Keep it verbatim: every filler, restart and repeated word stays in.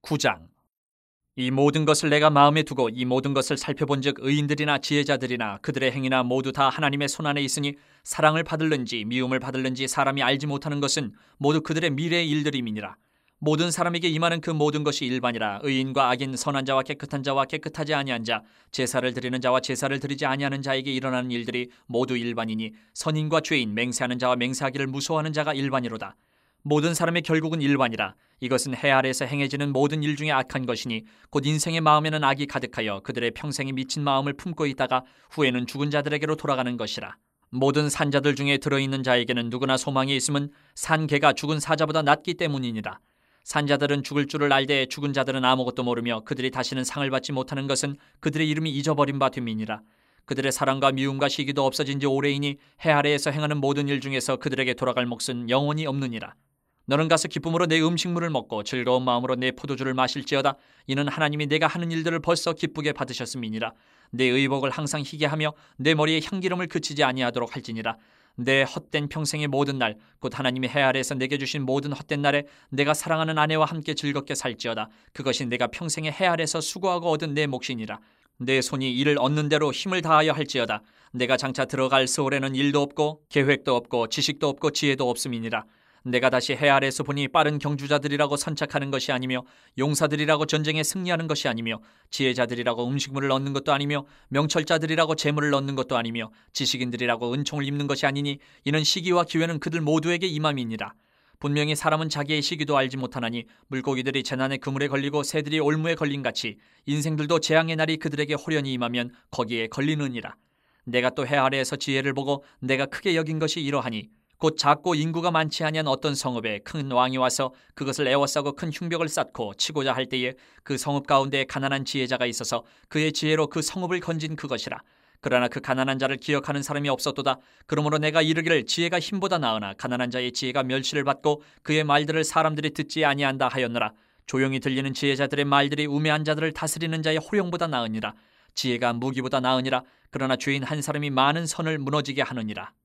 구 장. 이 모든 것을 내가 마음에 두고 이 모든 것을 살펴본즉 의인들이나 지혜자들이나 그들의 행위나 모두 다 하나님의 손안에 있으니 사랑을 받을는지 미움을 받을는지 사람이 알지 못하는 것은 모두 그들의 미래의 일들임이니라. 모든 사람에게 임하는 그 모든 것이 일반이라. 의인과 악인, 선한 자와 깨끗한 자와 깨끗하지 아니한 자, 제사를 드리는 자와 제사를 드리지 아니하는 자에게 일어나는 일들이 모두 일반이니 선인과 죄인, 맹세하는 자와 맹세하기를 무서워하는 자가 일반이로다. 모든 사람의 결국은 일반이라. 이것은 해 아래에서 행해지는 모든 일 중에 악한 것이니 곧 인생의 마음에는 악이 가득하여 그들의 평생에 미친 마음을 품고 있다가 후에는 죽은 자들에게로 돌아가는 것이라. 모든 산자들 중에 들어있는 자에게는 누구나 소망이 있음은 산 개가 죽은 사자보다 낫기 때문이니라. 산자들은 죽을 줄을 알되 죽은 자들은 아무것도 모르며 그들이 다시는 상을 받지 못하는 것은 그들의 이름이 잊어버린 바 됨이니라. 그들의 사랑과 미움과 시기도 없어진 지 오래이니 해 아래에서 행하는 모든 일 중에서 그들에게 돌아갈 몫은 영원히 없느니라. 너는 가서 기쁨으로 내 음식물을 먹고 즐거운 마음으로 내 포도주를 마실지어다. 이는 하나님이 내가 하는 일들을 벌써 기쁘게 받으셨음이니라. 내 의복을 항상 희게 하며 내 머리에 향기름을 그치지 아니하도록 할지니라. 내 헛된 평생의 모든 날 곧 하나님이 해 아래에서 내게 주신 모든 헛된 날에 내가 사랑하는 아내와 함께 즐겁게 살지어다. 그것이 내가 평생의 해 아래에서 수고하고 얻은 내 몫이니라. 내 손이 이를 얻는 대로 힘을 다하여 할지어다. 내가 장차 들어갈 세월에는 일도 없고 계획도 없고 지식도 없고 지혜도 없음이니라. 내가 다시 해 아래에서 보니 빠른 경주자들이라고 선착하는 것이 아니며 용사들이라고 전쟁에 승리하는 것이 아니며 지혜자들이라고 음식물을 얻는 것도 아니며 명철자들이라고 재물을 얻는 것도 아니며 지식인들이라고 은총을 입는 것이 아니니 이는 시기와 기회는 그들 모두에게 임함이니라. 분명히 사람은 자기의 시기도 알지 못하나니 물고기들이 재난의 그물에 걸리고 새들이 올무에 걸린 같이 인생들도 재앙의 날이 그들에게 호련히 임하면 거기에 걸리느니라. 내가 또 해 아래에서 지혜를 보고 내가 크게 여긴 것이 이러하니 곧 작고 인구가 많지 아니한 어떤 성읍에 큰 왕이 와서 그것을 에워싸고 큰 흉벽을 쌓고 치고자 할 때에 그 성읍 가운데 가난한 지혜자가 있어서 그의 지혜로 그 성읍을 건진 그것이라. 그러나 그 가난한 자를 기억하는 사람이 없었도다. 그러므로 내가 이르기를 지혜가 힘보다 나으나 가난한 자의 지혜가 멸시를 받고 그의 말들을 사람들이 듣지 아니한다 하였노라. 조용히 들리는 지혜자들의 말들이 우매한 자들을 다스리는 자의 호령보다 나으니라. 지혜가 무기보다 나으니라. 그러나 죄인 한 사람이 많은 선을 무너지게 하느니라.